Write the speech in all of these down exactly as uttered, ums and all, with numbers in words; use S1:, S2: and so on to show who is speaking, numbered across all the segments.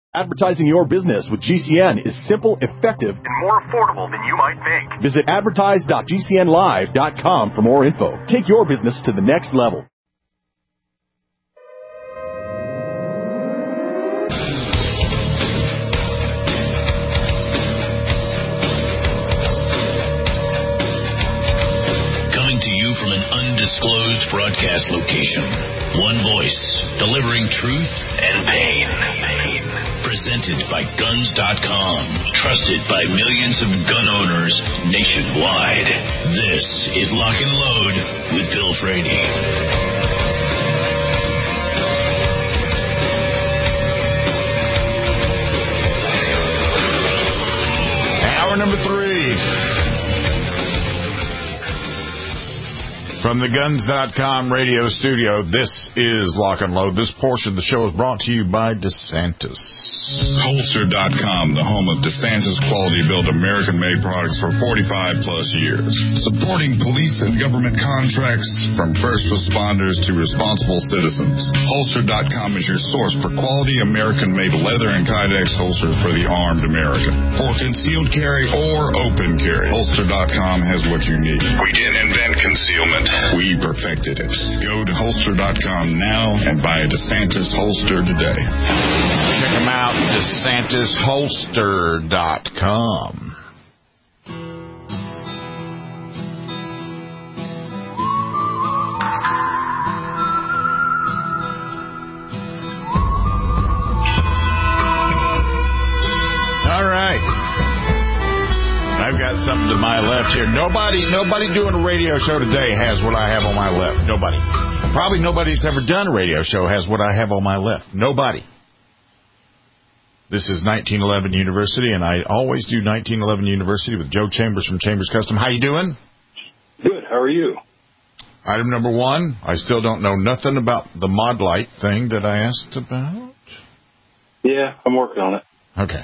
S1: Advertising your business with G C N is simple, effective, and more affordable than you might think. Visit advertise dot g c n live dot com for more info. Take your business to the next level.
S2: Coming to you from an undisclosed broadcast location. One voice, delivering truth and pain. Presented by guns dot com. Trusted by millions of gun owners nationwide. This is Lock and Load with Bill Frady.
S3: Hour number three. From the guns dot com radio studio, this is Lock and Load. This portion of the show is brought to you by DeSantis.
S4: Holster dot com, the home of DeSantis quality-built American-made products for forty-five plus years. Supporting police and government contracts from first responders to responsible citizens. Holster dot com is your source for quality American-made leather and Kydex holsters for the armed American. For concealed carry or open carry, Holster dot com has what you need. We didn't invent concealment. We perfected it. Go to Holster dot com now and buy a DeSantis holster today.
S3: Check them out, DeSantis Holster dot com. All right. I've got something to my left here. Nobody nobody doing a radio show today has what I have on my left. Nobody. Probably nobody who's ever done a radio show has what I have on my left. Nobody. This is nineteen eleven University, and I always do nineteen eleven University with Joe Chambers from Chambers Custom. How you doing?
S5: Good. How are you?
S3: Item number one, I still don't know nothing about the Mod Light thing that I asked about.
S5: Yeah, I'm working on it.
S3: Okay.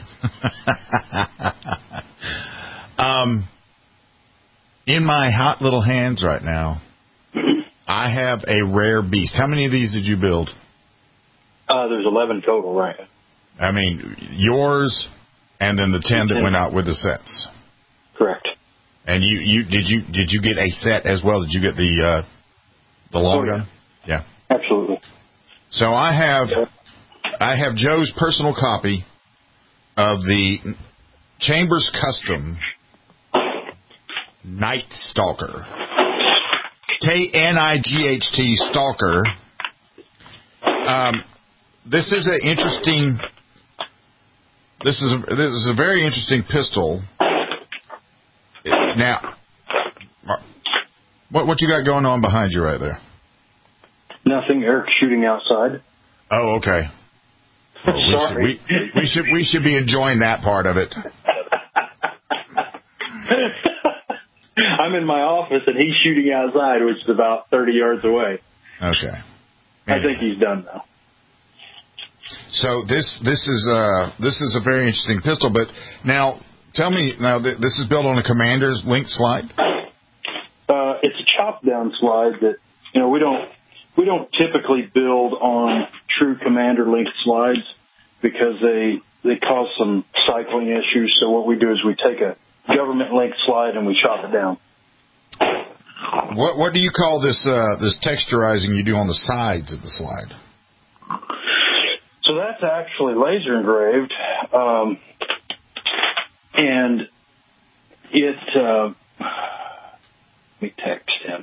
S3: um, in my hot little hands right now, I have a rare beast. How many of these did you build?
S5: Uh, there's eleven total, right?
S3: I mean, yours, and then the ten that went out with the sets.
S5: Correct.
S3: And you, you did you did you get a set as well? Did you get the uh, the long
S5: oh, yeah.
S3: gun? Yeah.
S5: Absolutely.
S3: So I have I have Joe's personal copy of the Chambers Custom Night Stalker. K N I G H T Stalker. Um, this is an interesting. This is a, this is a very interesting pistol. Now, what what you got going on behind you right there?
S5: Nothing. Eric's shooting outside.
S3: Oh, okay. Well, we
S5: Sorry.
S3: Should, we, we should we should be enjoying that part of it.
S5: I'm in my office and he's shooting outside, which is about thirty yards away.
S3: Okay.
S5: Anyway. I think he's done now.
S3: So this this is uh this is a very interesting pistol. But now tell me now th- this is built on a Commander's link slide.
S5: Uh, it's a chop down slide that you know we don't we don't typically build on true Commander link slides because they they cause some cycling issues. So what we do is we take a government link slide and we chop it down.
S3: What what do you call this uh, this texturizing you do on the sides of the slide?
S5: So that's actually laser engraved, um, and it. Uh, let me text him.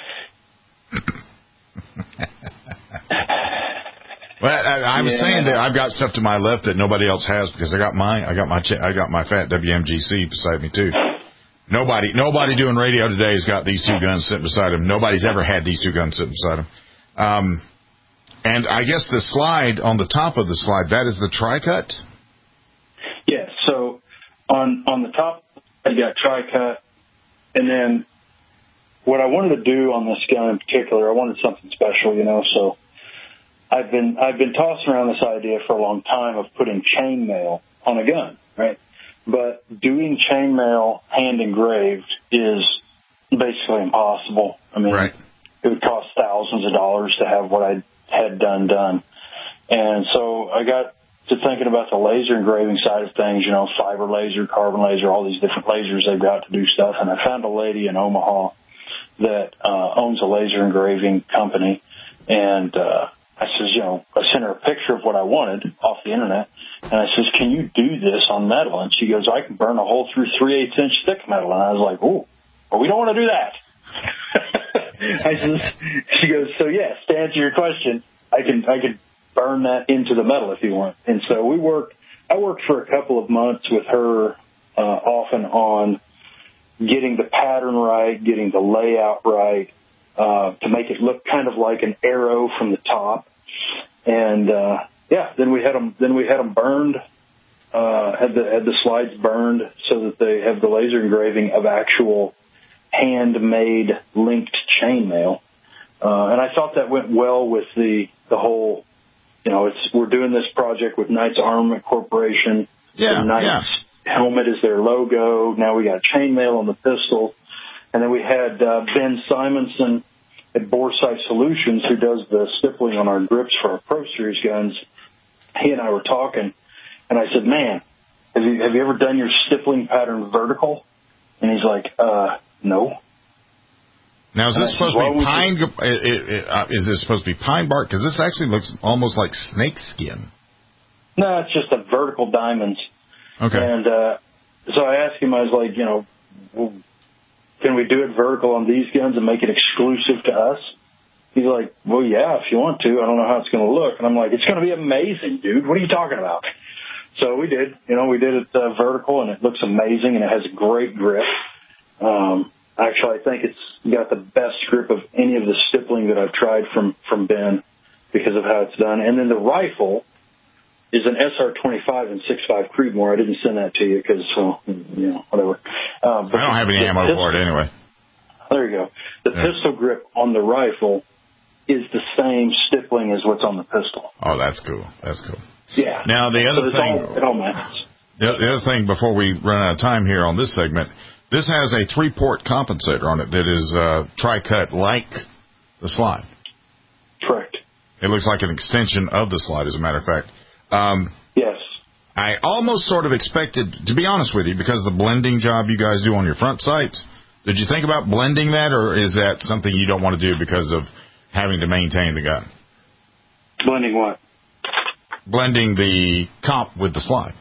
S3: Well, I, I was
S5: yeah.
S3: saying that I've got stuff to my left that nobody else has because I got my I got my I got my fat W M G C beside me too. Nobody nobody doing radio today has got these two guns sitting beside them. Nobody's ever had these two guns sitting beside them. Um, and I guess the slide on the top of the slide, that is the tri-cut?
S5: Yeah, so on on the top I got tri-cut, and then what I wanted to do on this gun in particular, I wanted something special, you know, so I've been I've been tossing around this idea for a long time of putting chainmail on a gun, right? But doing chainmail hand engraved is basically impossible. I mean,
S3: right.
S5: It would cost thousands of dollars to have what I had done done. And so I got to thinking about the laser engraving side of things, you know, fiber laser, carbon laser, all these different lasers they've got to do stuff. And I found a lady in Omaha that uh, owns a laser engraving company. And uh, I says, you know, I sent her a picture of what I wanted off the internet. And I says, can you do this on metal? And she goes, I can burn a hole through three eighths inch thick metal. And I was like, ooh, well, we don't want to do that. I says, she goes, so yes, to answer your question, I can, I can burn that into the metal if you want. And so we worked, I worked for a couple of months with her, uh, off and on, getting the pattern right, getting the layout right, uh, to make it look kind of like an arrow from the top. And, uh, yeah, then we had them, then we had them burned, uh, had the, had the slides burned so that they have the laser engraving of actual handmade linked chainmail. Uh, and I thought that went well with the, the whole, you know, it's, we're doing this project with Knights Armament Corporation.
S3: Yeah.
S5: The Knights
S3: yeah.
S5: helmet is their logo. Now we got chainmail on the pistol. And then we had, uh, Ben Simonson at Boresight Solutions, who does the stippling on our grips for our Pro Series guns. He and I were talking, and I said, man, have you, have you ever done your stippling pattern vertical? And he's like, uh, no.
S3: Now, is
S5: and
S3: this supposed
S5: said,
S3: to be pine, it, it, it, uh, is this supposed to be pine bark? Because this actually looks almost like snake skin.
S5: No, it's just a vertical diamonds.
S3: Okay.
S5: And, uh, so I asked him, I was like, you know, well, can we do it vertical on these guns and make it exclusive to us? He's like, well, yeah, if you want to. I don't know how it's going to look. And I'm like, it's going to be amazing, dude. What are you talking about? So we did. You know, we did it uh, vertical, and it looks amazing, and it has a great grip. Um, actually, I think it's got the best grip of any of the stippling that I've tried from, from Ben because of how it's done. And then the rifle is an S R twenty-five and six five Creedmoor. I didn't send that to you because, well, you know, whatever. Um, but
S3: I don't have any ammo pistol, for it anyway.
S5: There you go. The yeah. pistol grip on the rifle is the same stippling as what's on the pistol.
S3: Oh, that's cool. That's cool.
S5: Yeah.
S3: Now, the other
S5: so
S3: thing...
S5: All, it all matters.
S3: The, the other thing, before we run out of time here on this segment, this has a three-port compensator on it that is uh, tri-cut like the slide.
S5: Correct.
S3: It looks like an extension of the slide, as a matter of fact. Um,
S5: yes.
S3: I almost sort of expected, to be honest with you, because of the blending job you guys do on your front sights, did you think about blending that, or is that something you don't want to do because of having to maintain the gun?
S5: Blending what?
S3: Blending the comp with the slide.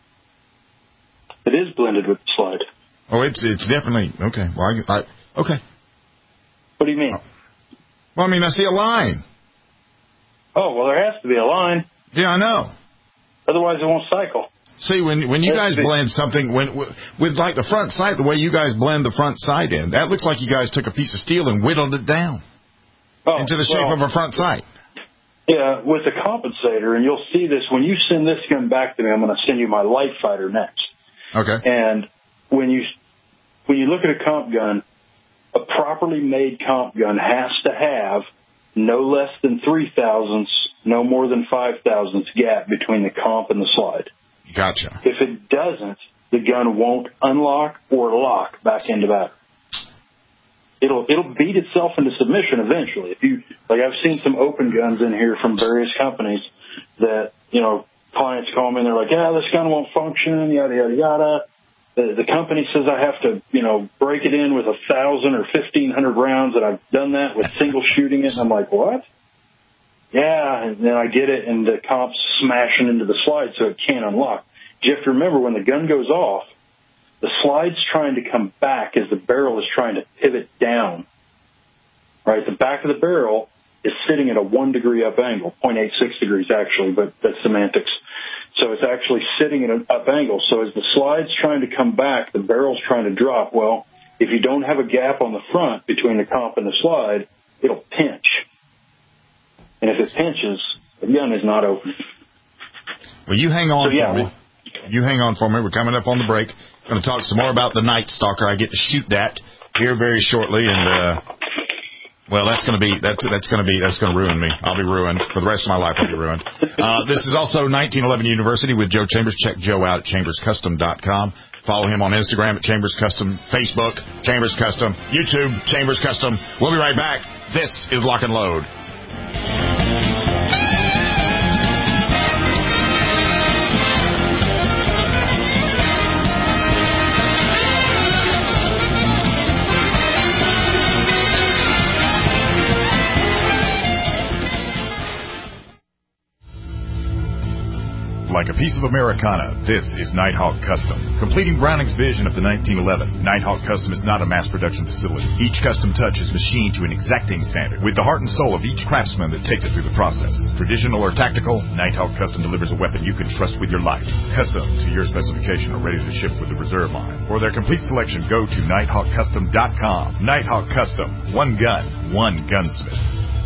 S5: It is blended with the slide.
S3: Oh, it's it's definitely, okay. Well, I, I, okay.
S5: What do you mean?
S3: Well, I mean, I see a line.
S5: Oh, well, there has to be a line.
S3: Yeah, I know.
S5: Otherwise, it won't cycle.
S3: See, when when you guys blend something, when with like the front sight, the way you guys blend the front sight in, that looks like you guys took a piece of steel and whittled it down
S5: oh,
S3: into the shape
S5: well,
S3: of a front sight.
S5: Yeah, with the compensator, and you'll see this when you send this gun back to me. I'm going to send you my light fighter next.
S3: Okay.
S5: And when you when you look at a comp gun, a properly made comp gun has to have no less than three thousandths, no more than five thousandths gap between the comp and the slide.
S3: Gotcha.
S5: If it doesn't, the gun won't unlock or lock back into battery. It'll it'll beat itself into submission eventually. If you like, I've seen some open guns in here from various companies that, you know, clients call me and they're like, yeah, this gun won't function, yada yada yada. The, the company says I have to, you know, break it in with a thousand or fifteen hundred rounds, and I've done that with single shooting it, and I'm like, what? Yeah, and then I get it, and the comp's smashing into the slide, so it can't unlock. You have to remember, when the gun goes off, the slide's trying to come back as the barrel is trying to pivot down. Right? The back of the barrel is sitting at a one degree up angle, zero point eight six degrees actually, but that's semantics. So it's actually sitting at an up angle. So as the slide's trying to come back, the barrel's trying to drop. Well, if you don't have a gap on the front between the comp and the slide, it'll pinch. And if it pinches, the gun is not open.
S3: Well, you hang on
S5: so, yeah,
S3: for me. You hang on for me. We're coming up on the break. I'm going to talk some more about the Night Stalker. I get to shoot that here very shortly, and uh, well, that's going to be that's that's going to be that's going to ruin me. I'll be ruined for the rest of my life. I'll be ruined. Uh, this is also nineteen eleven University with Joe Chambers. Check Joe out at chambers custom dot com. Follow him on Instagram at Chambers Custom, Facebook Chambers Custom, YouTube Chambers Custom. We'll be right back. This is Lock and Load. a piece of Americana, this is Nighthawk Custom. Completing Browning's vision of the nineteen eleven, Nighthawk Custom is not a mass production facility. Each custom touch is machined to an exacting standard, with the heart and soul of each craftsman that takes it through the process. Traditional or tactical, Nighthawk Custom delivers a weapon you can trust with your life. Custom to your specification or ready to ship with the reserve line. For their complete selection, go to nighthawk custom dot com. Nighthawk Custom. One gun, one gunsmith.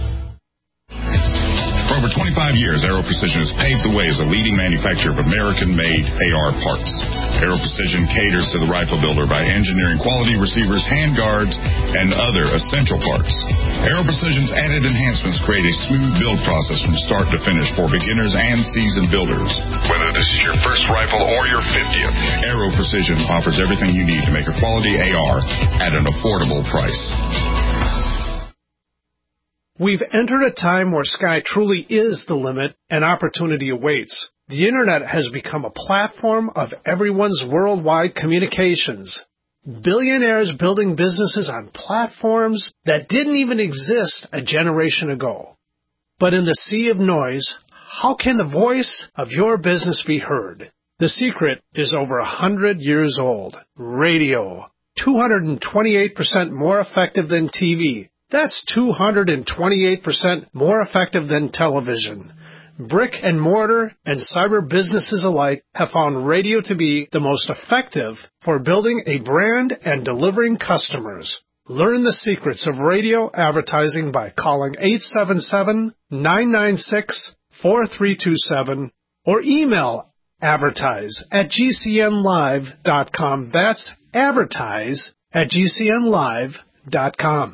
S4: For over twenty-five years, Aero Precision has paved the way as a leading manufacturer of American-made A R parts. Aero Precision caters to the rifle builder by engineering quality receivers, handguards, and other essential parts. Aero Precision's added enhancements create a smooth build process from start to finish for beginners and seasoned builders. Whether this is your first rifle or your fiftieth, Aero Precision offers everything you need to make a quality A R at an affordable price.
S6: We've entered a time where sky truly is the limit and opportunity awaits. The Internet has become a platform of everyone's worldwide communications. Billionaires building businesses on platforms that didn't even exist a generation ago. But in the sea of noise, how can the voice of your business be heard? The secret is over a hundred years old. Radio. two hundred twenty-eight percent more effective than T V. That's two hundred twenty-eight percent more effective than television. Brick and mortar and cyber businesses alike have found radio to be the most effective for building a brand and delivering customers. Learn the secrets of radio advertising by calling eight seven seven, nine nine six, four three two seven or email advertise at g c n live dot com. That's advertise at g c n live dot com.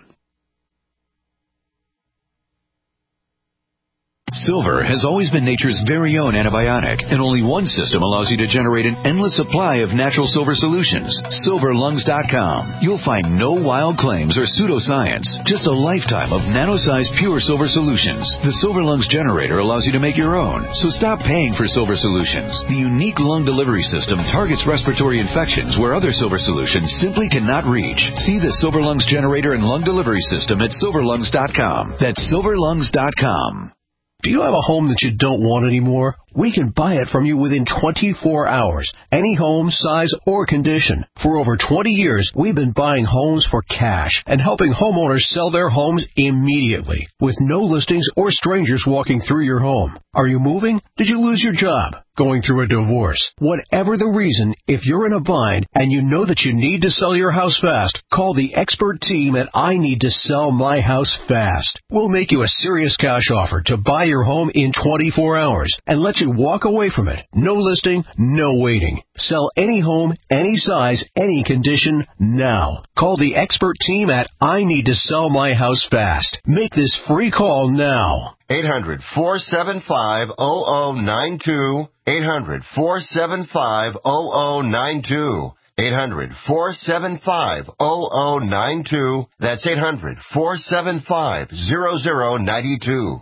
S7: Silver has always been nature's very own antibiotic, and only one system allows you to generate an endless supply of natural silver solutions. silver lungs dot com. You'll find no wild claims or pseudoscience, just a lifetime of nano-sized pure silver solutions. The Silver Lungs generator allows you to make your own, so stop paying for silver solutions. The unique lung delivery system targets respiratory infections where other silver solutions simply cannot reach. See the Silver Lungs generator and lung delivery system at silver lungs dot com. That's silver lungs dot com.
S8: Do you have a home that you don't want anymore? We can buy it from you within twenty-four hours. Any home, size, or condition. For over twenty years, we've been buying homes for cash and helping homeowners sell their homes immediately with no listings or strangers walking through your home. Are you moving? Did you lose your job? Going through a divorce? Whatever the reason, if you're in a bind and you know that you need to sell your house fast, call the expert team at I Need to Sell My House Fast. We'll make you a serious cash offer to buy your home in twenty-four hours and let you walk away from it. No listing, no waiting. Sell any home, any size, any condition, now. Call the expert team at I Need to Sell My House Fast. Make this free call now.
S9: eight hundred, four seven five, zero zero nine two. eight hundred, four seven five, zero zero nine two. eight hundred, four seven five, zero zero nine two. That's eight hundred, four seven five, zero zero nine two.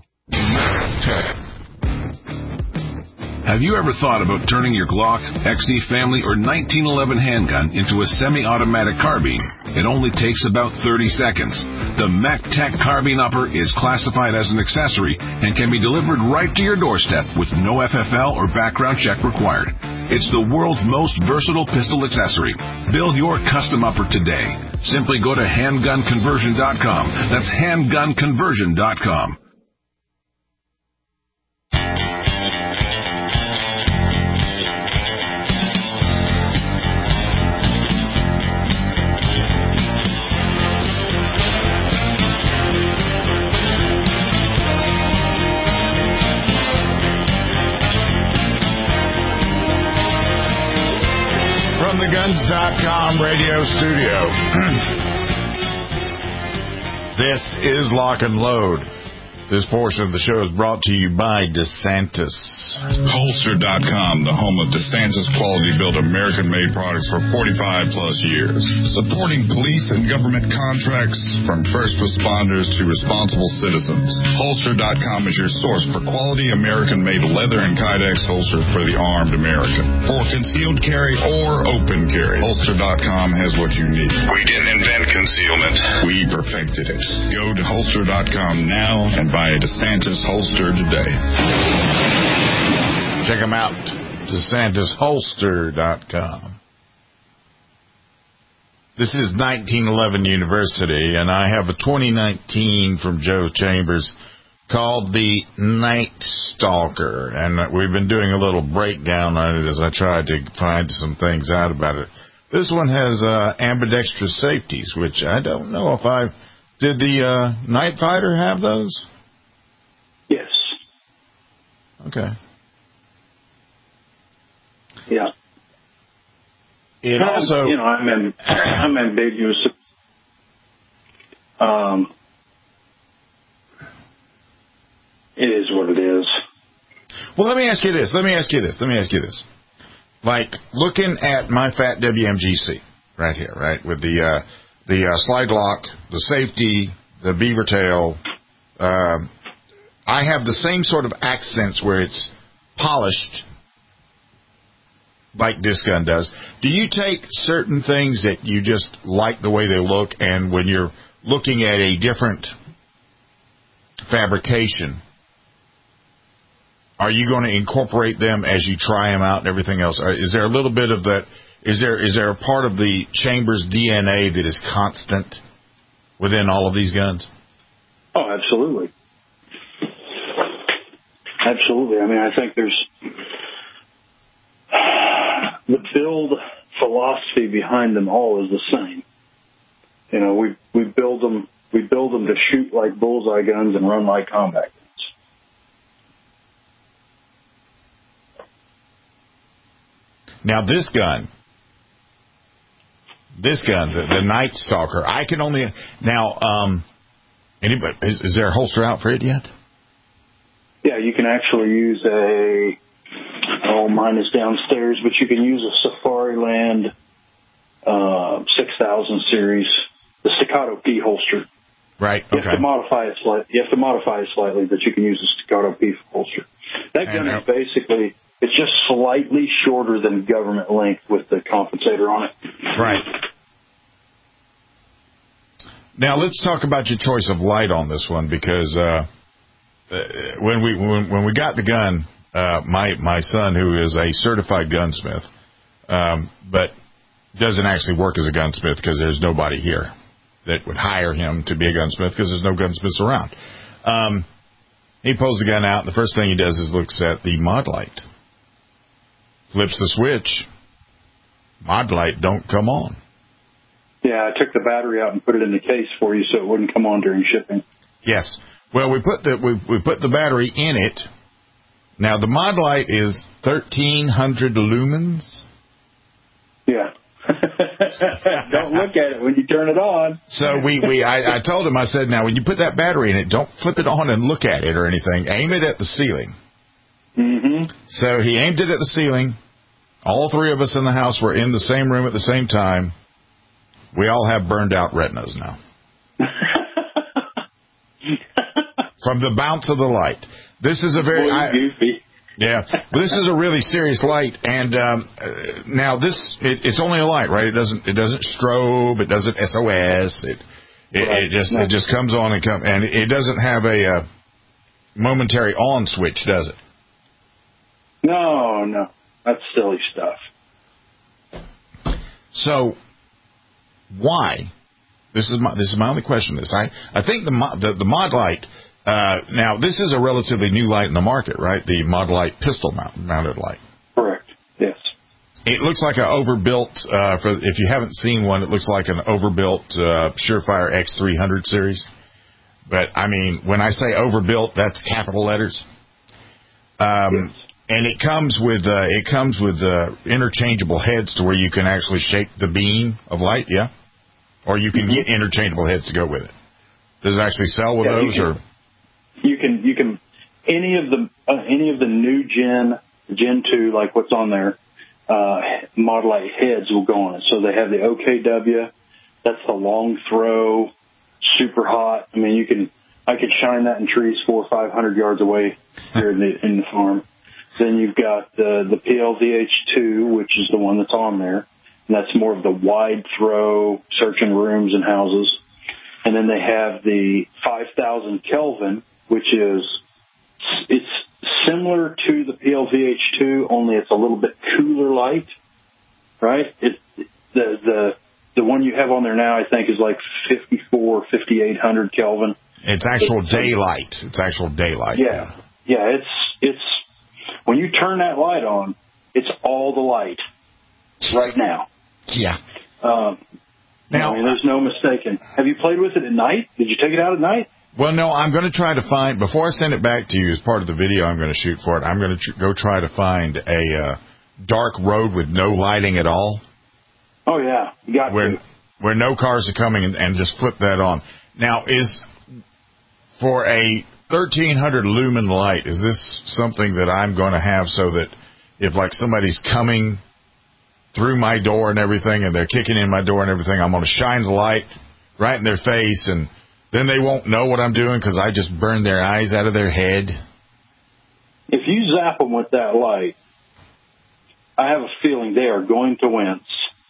S10: Have you ever thought about turning your Glock, X D Family, or nineteen eleven handgun into a semi-automatic carbine? It only takes about thirty seconds. The MacTech Carbine Upper is classified as an accessory and can be delivered right to your doorstep with no F F L or background check required. It's the world's most versatile pistol accessory. Build your custom upper today. Simply go to handgun conversion dot com. That's handgun conversion dot com.
S3: From the guns dot com radio studio. This is Lock and Load. This portion of the show is brought to you by DeSantis.
S4: Holster dot com, the home of DeSantis quality-built American-made products for forty-five plus years. Supporting police and government contracts from first responders to responsible citizens. Holster dot com is your source for quality American-made leather and Kydex holsters for the armed American. For concealed carry or open carry, Holster dot com has what you need. We didn't invent concealment. We perfected it. Go to Holster dot com now and buy a DeSantis holster today.
S3: Check them out. DeSantis Holster dot com. This is nineteen eleven University, and I have a twenty nineteen from Joe Chambers called the Night Stalker, and we've been doing a little breakdown on it as I tried to find some things out about it. This one has uh, ambidextrous safeties, which I don't know if I... Did the uh, Night Fighter have those?
S5: Yes.
S3: Okay.
S5: Yeah.
S3: It also...
S5: You know, I'm, in, I'm ambiguous. Um... It is what it is.
S3: Well, let me ask you this. Let me ask you this. Let me ask you this. Like, looking at my Fat W M G C right here, right, with the uh, the uh, slide lock, the safety, the beaver tail, um, I have the same sort of accents where it's polished like this gun does. Do you take certain things that you just like the way they look, and when you're looking at a different fabrication, are you going to incorporate them as you try them out and everything else? Is there a little bit of that? Is there is there a part of the Chambers D N A that is constant within all of these guns?
S5: Oh, absolutely. Absolutely. I mean, I think there's the build philosophy behind them all is the same. You know, we we build them we build them to shoot like bullseye guns and run like combat guns.
S3: Now, this gun, this gun, the, the Night Stalker, I can only... Now, um, anybody, is, is there a holster out for it yet?
S5: Yeah, you can actually use a... Oh, mine is downstairs, but you can use a Safariland uh, six thousand series, the Staccato P holster.
S3: Right,
S5: You
S3: okay.
S5: have to modify it slightly, you have to modify it slightly, but you can use a Staccato P holster. That gun
S3: And, uh,
S5: is basically... It's just slightly shorter than government length with the compensator on it.
S3: Right. Now let's talk about your choice of light on this one, because uh, when we when, when we got the gun, uh, my my son, who is a certified gunsmith, um, but doesn't actually work as a gunsmith because there's nobody here that would hire him to be a gunsmith because there's no gunsmiths around. Um, he pulls the gun out, and the first thing he does is looks at the mod light. Flips the switch, mod light don't come on.
S5: Yeah, I took the battery out and put it in the case for you so it wouldn't come on during shipping.
S3: Yes. Well, we put the we, we put the battery in it. Now the mod light is thirteen hundred lumens.
S5: Yeah. Don't look at it when you turn it on.
S3: So we, we I, I told him, I said, now when you put that battery in it, don't flip it on and look at it or anything. Aim it at the ceiling.
S5: Mm-hmm.
S3: So he aimed it at the ceiling. All three of us in the house were in the same room at the same time. We all have burned out retinas now. From the bounce of the light. This is a very...
S5: Boy,
S3: I,
S5: goofy.
S3: yeah. This is a really serious light. And um, uh, now this, it, it's only a light, right? It doesn't it doesn't strobe. It doesn't S O S. It it,
S5: Right.
S3: it just
S5: No.
S3: it just comes on and come, and it doesn't have a uh, momentary on switch, does it?
S5: No, no. That's silly stuff.
S3: So, why? This is my this is my only question. This I I think the mo- the, the mod light. Uh, now this is a relatively new light in the market, right? The mod light pistol mount, mounted light.
S5: Correct. Yes.
S3: It looks like an overbuilt. Uh, for if you haven't seen one, it looks like an overbuilt uh, Surefire X three hundred series. But I mean, when I say overbuilt, that's capital letters. Um.
S5: Yes.
S3: And it comes with uh, it comes with uh, interchangeable heads to where you can actually shape the beam of light, yeah, or you can
S5: Mm-hmm.
S3: get interchangeable heads to go with it. Does it actually sell with
S5: Yeah,
S3: those,
S5: you can,
S3: or
S5: you can you can any of the uh, any of the new Gen Gen two, like what's on there, uh, Mod Light heads will go on it. So they have the O K W, that's the long throw, super hot. I mean, you can I could shine that in trees four or five hundred yards away here in the in the farm. Then you've got uh, the P L V H two, which is the one that's on there. And that's more of the wide throw, searching rooms and houses. And then they have the five thousand Kelvin, which is it's similar to the P L V H two, only it's a little bit cooler light, right? It, the the the one you have on there now, I think, is like fifty-four, fifty-eight hundred Kelvin.
S3: It's actual
S5: it's,
S3: daylight. It's actual daylight.
S5: Yeah, yeah. It's it's when you turn that light on, it's all the light right now.
S3: Yeah.
S5: Um, now, I mean, there's no mistaking. Have you played with it at night? Did you take it out at night?
S3: Well, no, I'm going to try to find, before I send it back to you as part of the video I'm going to shoot for it, I'm going to tr- go try to find a uh, dark road with no lighting at all.
S5: Oh, yeah. You got
S3: where,
S5: to.
S3: Where no cars are coming and, and just flip that on. Now, is, for a thirteen hundred lumen light, is this something that I'm going to have so that if, like, somebody's coming through my door and everything and they're kicking in my door and everything, I'm going to shine the light right in their face and then they won't know what I'm doing because I just burned their eyes out of their head?
S5: If you zap them with that light, I have a feeling they are going to wince.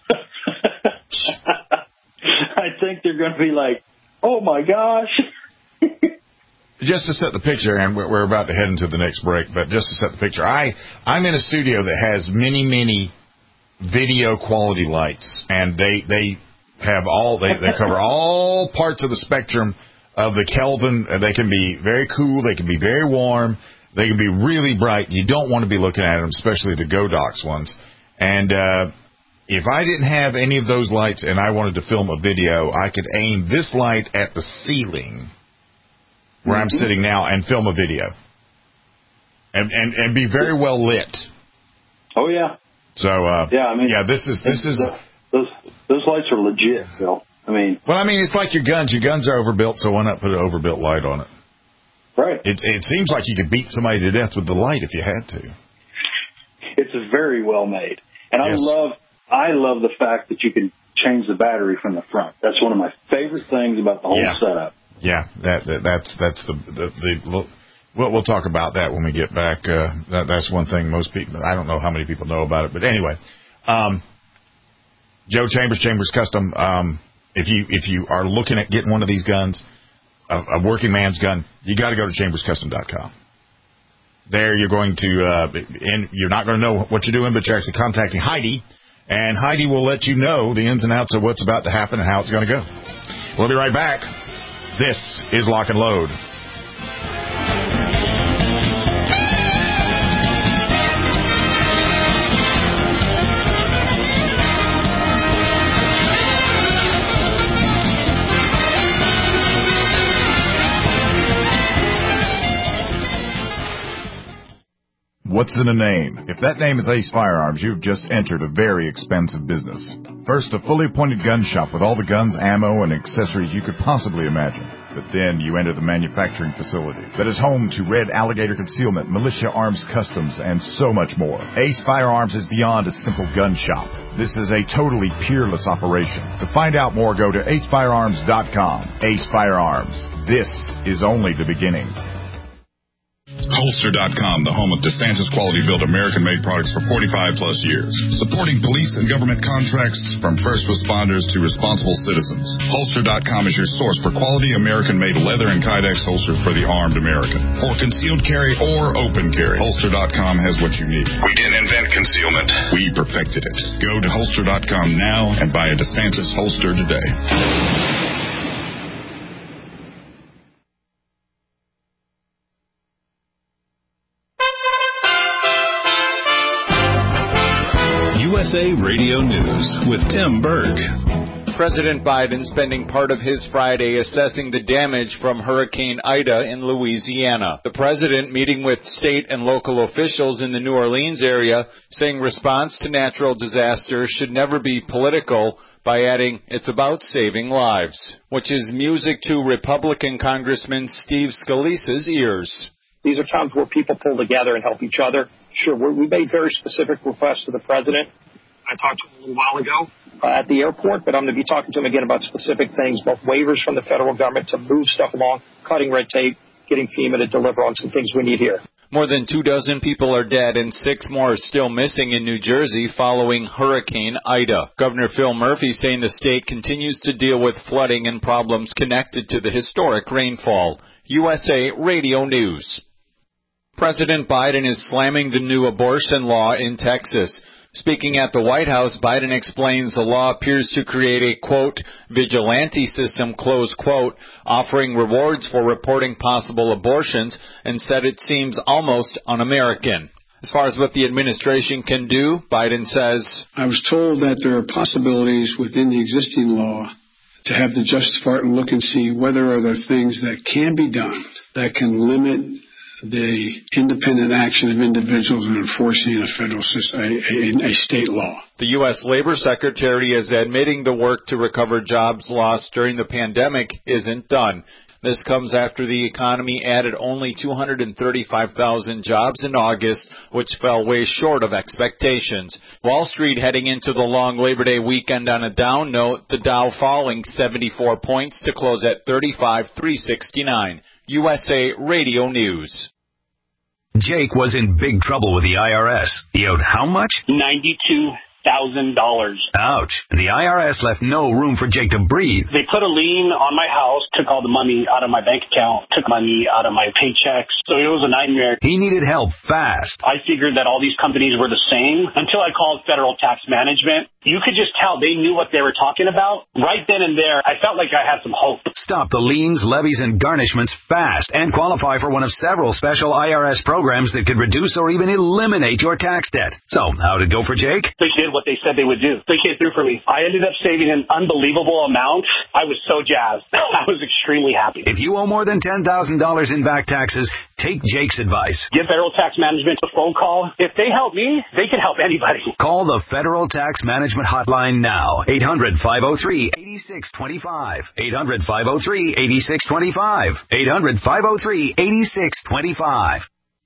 S5: I think they're going to be like, oh, my gosh.
S3: Just to set the picture, and we're, we're about to head into the next break, but just to set the picture, I, I'm in a studio that has many, many video quality lights, and they they have all they, they cover all parts of the spectrum of the Kelvin. They can be very cool, they can be very warm, they can be really bright. You don't want to be looking at them, especially the Godox ones. And uh, if I didn't have any of those lights and I wanted to film a video, I could aim this light at the ceiling where mm-hmm. I'm sitting now and film a video, and and, and be very well lit.
S5: Oh yeah.
S3: So, uh,
S5: yeah, I mean,
S3: yeah, this is, this is,
S5: the, those, those lights are legit, Bill. I mean,
S3: well, I mean, it's like your guns. Your guns are overbuilt, so why not put an overbuilt light on it?
S5: Right.
S3: It, it seems like you could beat somebody to death with the light if you had to.
S5: It's very well made. And
S3: yes.
S5: I love, I love the fact that you can change the battery from the front. That's one of my favorite things about the whole
S3: yeah.
S5: setup.
S3: Yeah, that, that that's, that's the, the, the, We'll, we'll talk about that when we get back. Uh, that, that's one thing most people, I don't know how many people know about it, but anyway, um, Joe Chambers, Chambers Custom. Um, if you if you are looking at getting one of these guns, a, a working man's gun, you got to go to chambers custom dot com. There, you're going to, uh, and you're not going to know what you're doing, but you're actually contacting Heidi, and Heidi will let you know the ins and outs of what's about to happen and how it's going to go. We'll be right back. This is Lock and Load.
S1: What's in a name? If that name is Ace Firearms, you've just entered a very expensive business. First, a fully appointed gun shop with all the guns, ammo, and accessories you could possibly imagine. But then you enter the manufacturing facility that is home to Red Alligator Concealment, Militia Arms Customs, and so much more. Ace Firearms is beyond a simple gun shop. This is a totally peerless operation. To find out more, go to ace firearms dot com. Ace Firearms. This is only the beginning.
S4: Holster dot com, the home of DeSantis quality-built American-made products for forty-five plus years. Supporting police and government contracts from first responders to responsible citizens. Holster dot com is your source for quality American-made leather and Kydex holsters for the armed American. For concealed carry or open carry, Holster dot com has what you need. We didn't invent concealment. We perfected it. Go to Holster dot com now and buy a DeSantis holster today.
S2: U S A Radio News with Tim Berg.
S11: President Biden spending part of his Friday assessing the damage from Hurricane Ida in Louisiana. The president meeting with state and local officials in the New Orleans area, saying response to natural disasters should never be political, by adding, it's about saving lives, which is music to Republican Congressman Steve Scalise's ears.
S12: These are times where people pull together and help each other. Sure, we made very specific requests to the president. I talked to him a little while ago uh, at the airport, but I'm going to be talking to him again about specific things, both waivers from the federal government to move stuff along, cutting red tape, getting FEMA to deliver on some things we need here.
S11: More than two dozen people are dead and six more are still missing in New Jersey following Hurricane Ida. Governor Phil Murphy saying the state continues to deal with flooding and problems connected to the historic rainfall. U S A Radio News. President Biden is slamming the new abortion law in Texas. Speaking at the White House, Biden explains the law appears to create a, quote, vigilante system, close quote, offering rewards for reporting possible abortions, and said it seems almost un-American. As far as what the administration can do, Biden says,
S13: I was told that there are possibilities within the existing law to have the Justice Department look and see whether are there things that can be done that can limit the independent action of individuals in enforcing a federal system, a, a, a state law.
S11: The U S Labor Secretary is admitting the work to recover jobs lost during the pandemic isn't done. This comes after the economy added only two hundred thirty-five thousand jobs in August, which fell way short of expectations. Wall Street heading into the long Labor Day weekend on a down note, the Dow falling seventy-four points to close at thirty-five thousand three hundred sixty-nine. U S A Radio News.
S14: Jake was in big trouble with the I R S. He owed how much?
S15: ninety-two thousand dollars.
S14: Ouch. The I R S left no room for Jake to breathe.
S15: They put a lien on my house, took all the money out of my bank account, took money out of my paychecks. So it was a nightmare.
S14: He needed help fast.
S15: I figured that all these companies were the same until I called Federal Tax Management. You could just tell they knew what they were talking about. Right then and there, I felt like I had some hope.
S14: Stop the liens, levies, and garnishments fast and qualify for one of several special I R S programs that could reduce or even eliminate your tax debt. So, how'd it go for Jake?
S15: They did what they said they would do. They came through for me. I ended up saving an unbelievable amount. I was so jazzed. I was extremely happy.
S14: If you owe more than ten thousand dollars in back taxes, take Jake's advice.
S15: Give Federal Tax Management a phone call. If they help me, they can help anybody.
S14: Call the Federal Tax Management Hotline now. eight hundred, five oh three, eight six two five. eight hundred, five oh three, eight six two five. eight hundred, five oh three, eight six two five.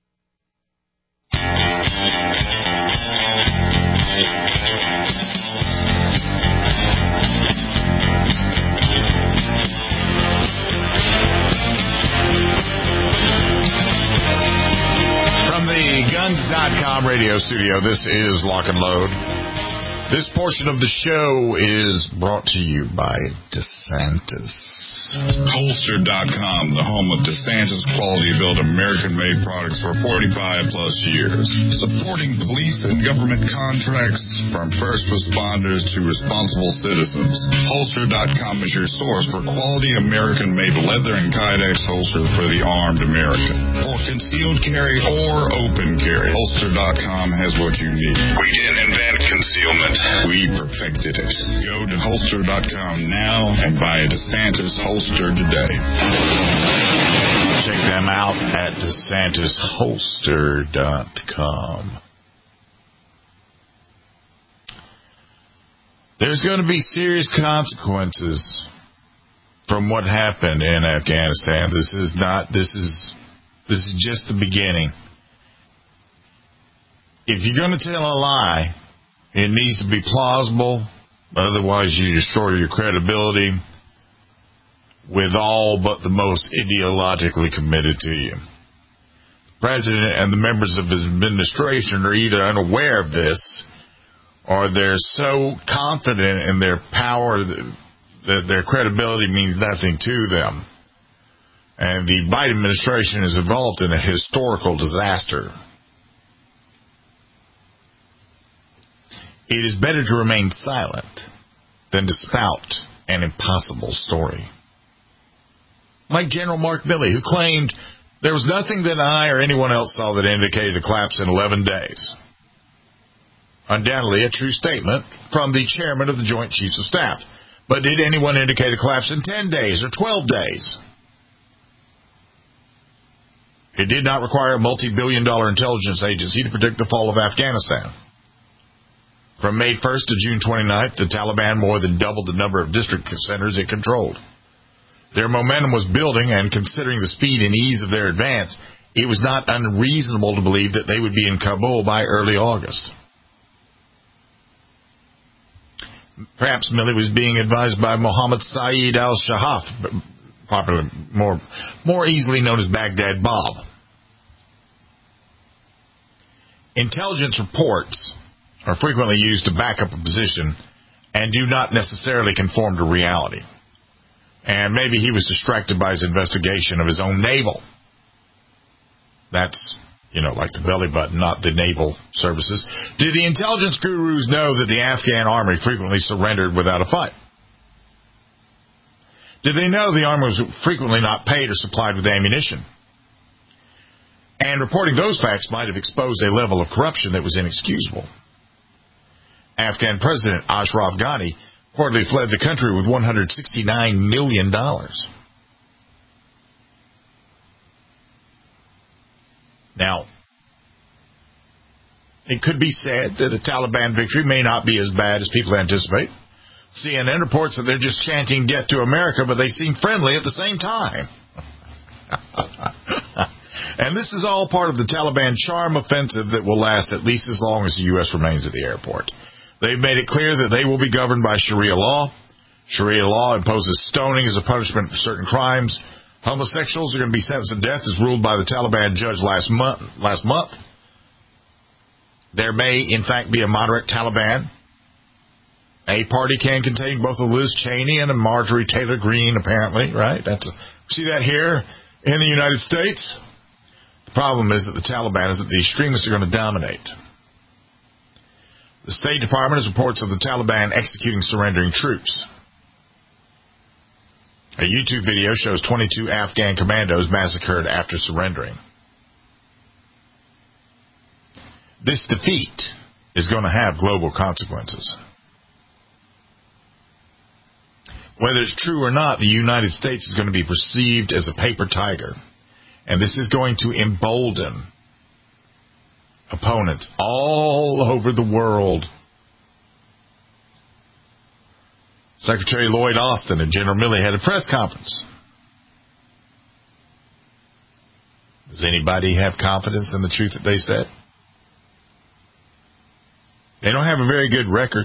S3: Guns dot com radio studio. This is Lock and Load. This portion of the show is brought to you by DeSantis.
S4: Holster dot com, the home of DeSantis quality-built American-made products for forty-five plus years. Supporting police and government contracts from first responders to responsible citizens. Holster dot com is your source for quality American-made leather and Kydex holster for the armed American. For concealed carry or open carry, Holster dot com has what you need. We didn't invent concealment. We perfected it. Go to Holster dot com now and buy a DeSantis holster today.
S3: Check them out at DeSantis Holster dot com. There's going to be serious consequences from what happened in Afghanistan. This is not, this is, this is just the beginning. If you're going to tell a lie, it needs to be plausible. Otherwise, you destroy your credibility with all but the most ideologically committed to you. The president and the members of his administration are either unaware of this or they're so confident in their power that, that their credibility means nothing to them. And the Biden administration is involved in a historical disaster. It is better to remain silent than to spout an impossible story. Like General Mark Milley, who claimed there was nothing that I or anyone else saw that indicated a collapse in eleven days. Undoubtedly a true statement from the chairman of the Joint Chiefs of Staff. But did anyone indicate a collapse in ten days or twelve days? It did not require a multi-billion dollar intelligence agency to predict the fall of Afghanistan. From May first to June twenty-ninth, the Taliban more than doubled the number of district centers it controlled. Their momentum was building, and considering the speed and ease of their advance, it was not unreasonable to believe that they would be in Kabul by early August. Perhaps Milley was being advised by Mohammed Saeed al-Shahaf, popularly more, more easily known as Baghdad Bob. Intelligence reports are frequently used to back up a position and do not necessarily conform to reality. And maybe he was distracted by his investigation of his own navel. That's You know, like the belly button, not the naval services. Do the intelligence gurus know that the Afghan army frequently surrendered without a fight? Did they know the army was frequently not paid or supplied with ammunition? And reporting those facts might have exposed a level of corruption that was inexcusable. Afghan President Ashraf Ghani reportedly fled the country with one hundred sixty-nine million dollars. Now, it could be said that a Taliban victory may not be as bad as people anticipate. C N N reports that they're just chanting death to America, but they seem friendly at the same time. And this is all part of the Taliban charm offensive that will last at least as long as the U S remains at the airport. They've made it clear that they will be governed by Sharia law. Sharia law imposes stoning as a punishment for certain crimes. Homosexuals are going to be sentenced to death as ruled by the Taliban judge last month. Last month. There may, in fact, be a moderate Taliban. A party can contain both a Liz Cheney and a Marjorie Taylor Greene, apparently, right? That's a, see that here in the United States? The problem is that the Taliban is that the extremists are going to dominate. The State Department has reports of the Taliban executing surrendering troops. A YouTube video shows twenty-two Afghan commandos massacred after surrendering. This defeat is going to have global consequences. Whether it's true or not, the United States is going to be perceived as a paper tiger. And this is going to embolden opponents all over the world. Secretary Lloyd Austin and General Milley had a press conference. Does anybody have confidence in the truth that they said? They don't have a very good record.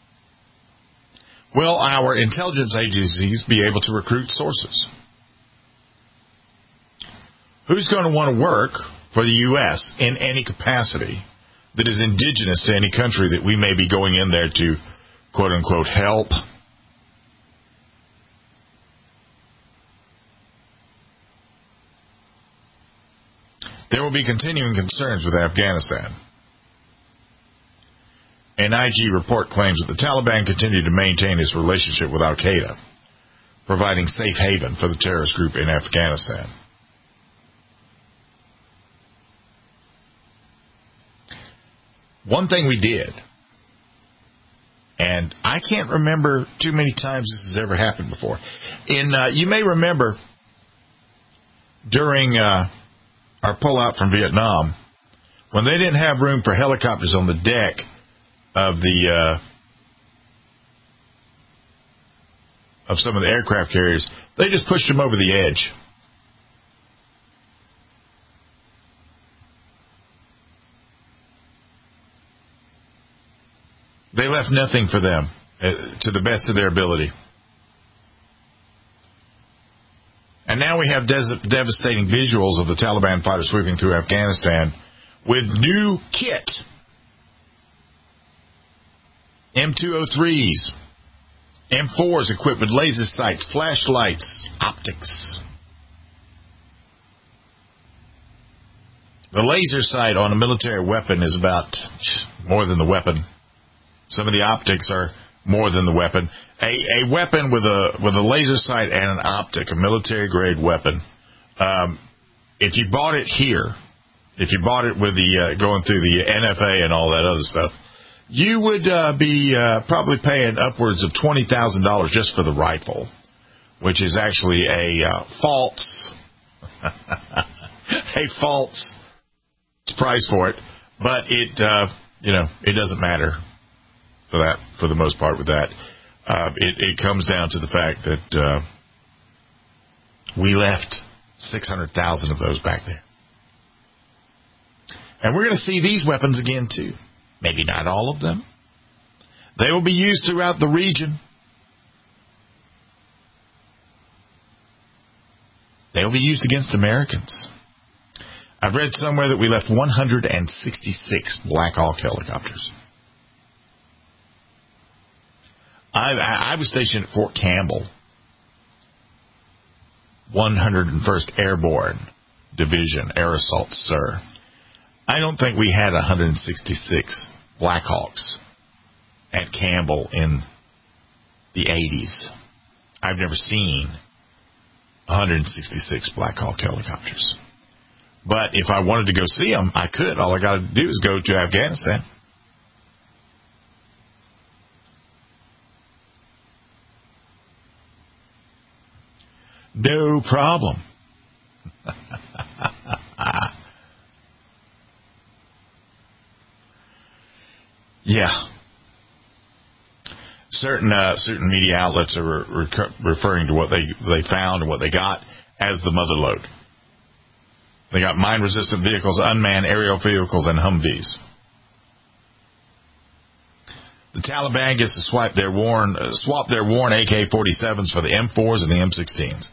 S3: Will our intelligence agencies be able to recruit sources? Who's going to want to work for the U S in any capacity that is indigenous to any country that we may be going in there to, quote-unquote, help? There will be continuing concerns with Afghanistan. An I G report claims that the Taliban continued to maintain its relationship with Al-Qaeda, providing safe haven for the terrorist group in Afghanistan. One thing we did, and I can't remember too many times this has ever happened before. In uh, you may remember during uh, our pullout from Vietnam, when they didn't have room for helicopters on the deck of the uh, of some of the aircraft carriers, they just pushed them over the edge. They left nothing for them, uh, to the best of their ability. And now we have des- devastating visuals of the Taliban fighters sweeping through Afghanistan with new kit. M two oh threes, M fours equipped with laser sights, flashlights, optics. The laser sight on a military weapon is about more than the weapon. Some of the optics are more than the weapon. A, a weapon with a with a laser sight and an optic, a military-grade weapon. Um, if you bought it here, if you bought it with the uh, going through the N F A and all that other stuff, you would uh, be uh, probably paying upwards of twenty thousand dollars just for the rifle, which is actually a uh, false, a false price for it. But it, uh, you know, it doesn't matter for that, for the most part with that. Uh, it, it comes down to the fact that uh, we left six hundred thousand of those back there. And we're going to see these weapons again, too. Maybe not all of them. They will be used throughout the region. They will be used against Americans. I've read somewhere that we left one hundred sixty-six Black Hawk helicopters. I, I, I was stationed at Fort Campbell, one hundred first Airborne Division, Air Assault, sir. I don't think we had one hundred sixty-six Blackhawks at Campbell in the eighties. I've never seen one hundred sixty-six Black Hawk helicopters. But if I wanted to go see them, I could. All I got to do is go to Afghanistan. No problem. Yeah. Certain uh, certain media outlets are re- re- referring to what they, they found and what they got as the mother lode. They got mine-resistant vehicles, unmanned aerial vehicles, and Humvees. The Taliban gets to swipe their worn, uh, swap their worn A K forty-sevens for the M fours and the M sixteens.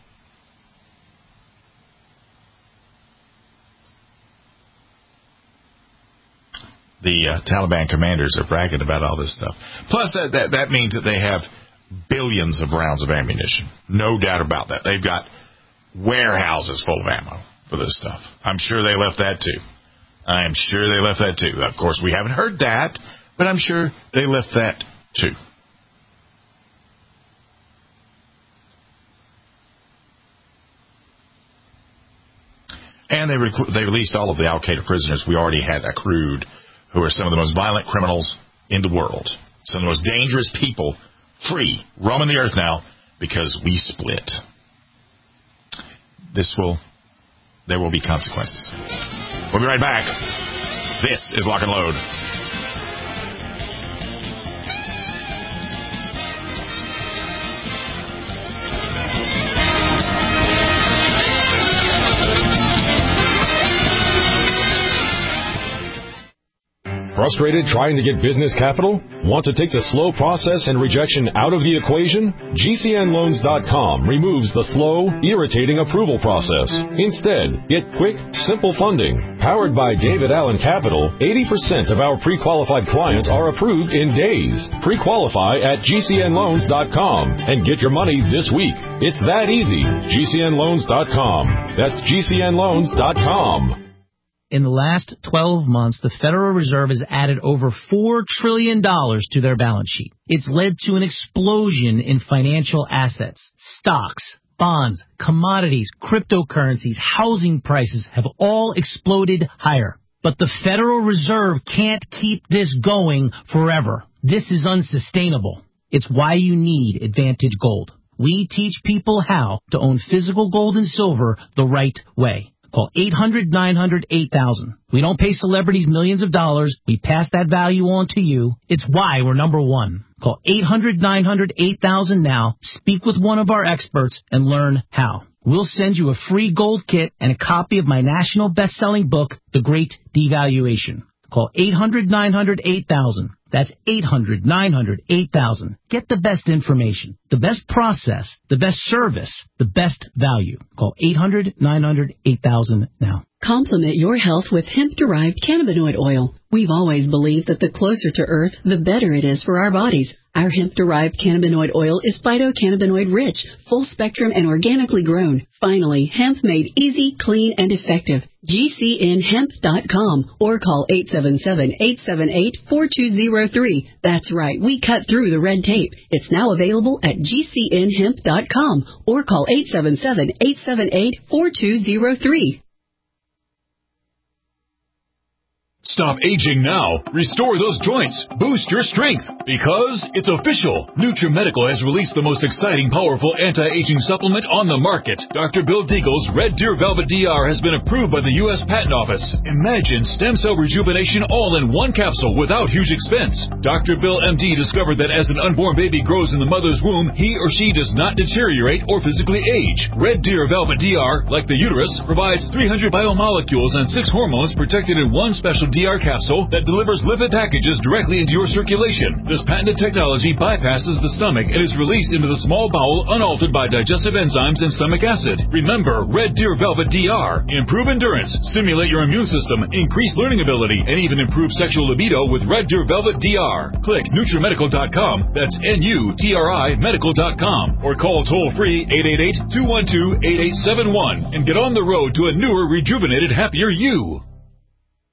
S3: The uh, Taliban commanders are bragging about all this stuff. Plus, that, that that means that they have billions of rounds of ammunition. No doubt about that. They've got warehouses full of ammo for this stuff. I'm sure they left that too. I'm sure they left that too. Of course, we haven't heard that, but I'm sure they left that too. And they, rec- they released all of the Al-Qaeda prisoners we already had accrued, who are some of the most violent criminals in the world. Some of the most dangerous people free, roaming the earth now, because we split. This will, there will be consequences. We'll be right back. This is Lock and Load.
S16: Frustrated trying to get business capital? Want to take the slow process and rejection out of the equation? G C N Loans dot com removes the slow, irritating approval process. Instead, get quick, simple funding. Powered by David Allen Capital, eighty percent of our pre-qualified clients are approved in days. Pre-qualify at G C N Loans dot com and get your money this week. It's that easy. G C N Loans dot com. That's G C N Loans dot com.
S17: In the last twelve months, the Federal Reserve has added over four trillion dollars to their balance sheet. It's led to an explosion in financial assets. Stocks, bonds, commodities, cryptocurrencies, housing prices have all exploded higher. But the Federal Reserve can't keep this going forever. This is unsustainable. It's why you need Advantage Gold. We teach people how to own physical gold and silver the right way. Call eight hundred nine hundred eight thousand. We don't pay celebrities millions of dollars. We pass that value on to you. It's why we're number one. Call eight hundred nine hundred eight thousand now. Speak with one of our experts and learn how. We'll send you a free gold kit and a copy of my national best-selling book, The Great Devaluation. Call eight hundred nine hundred eight thousand. That's eight hundred nine hundred eight thousand. Get the best information, the best process, the best service, the best value. Call eight hundred nine hundred eight thousand now.
S18: Complement your health with hemp-derived cannabinoid oil. We've always believed that the closer to Earth, the better it is for our bodies. Our hemp-derived cannabinoid oil is phytocannabinoid-rich, full-spectrum, and organically grown. Finally, hemp made easy, clean, and effective. G C N hemp dot com or call eight seven seven, eight seven eight, four two zero three. That's right, we cut through the red tape. It's now available at G C N hemp dot com or call eight seven seven, eight seven eight, four two zero three.
S19: Stop aging now. Restore those joints. Boost your strength. Because it's official. NutriMedical has released the most exciting, powerful anti-aging supplement on the market. Doctor Bill Deagle's Red Deer Velvet D R has been approved by the U S Patent Office. Imagine stem cell rejuvenation all in one capsule without huge expense. Doctor Bill M D discovered that as an unborn baby grows in the mother's womb, he or she does not deteriorate or physically age. Red Deer Velvet D R, like the uterus, provides three hundred biomolecules and six hormones protected in one special D R capsule that delivers lipid packages directly into your circulation. This patented technology bypasses the stomach and is released into the small bowel unaltered by digestive enzymes and stomach acid. Remember, Red Deer Velvet D R. Improve endurance, stimulate your immune system, increase learning ability, and even improve sexual libido with Red Deer Velvet D R. Click NutriMedical dot com. That's N U T R I medical dot com. Or call toll-free eight eight eight, two one two, eight eight seven one and get on the road to a newer, rejuvenated, happier you.